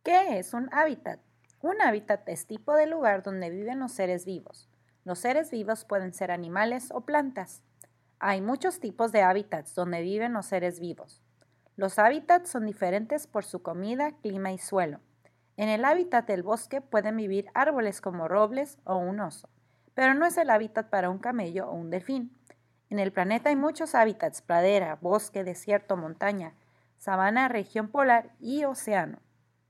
¿Qué es un hábitat? Un hábitat es tipo de lugar donde viven los seres vivos. Los seres vivos pueden ser animales o plantas. Hay muchos tipos de hábitats donde viven los seres vivos. Los hábitats son diferentes por su comida, clima y suelo. En el hábitat del bosque pueden vivir árboles como robles o un oso, pero no es el hábitat para un camello o un delfín. En el planeta hay muchos hábitats: pradera, bosque, desierto, montaña, sabana, región polar y océano.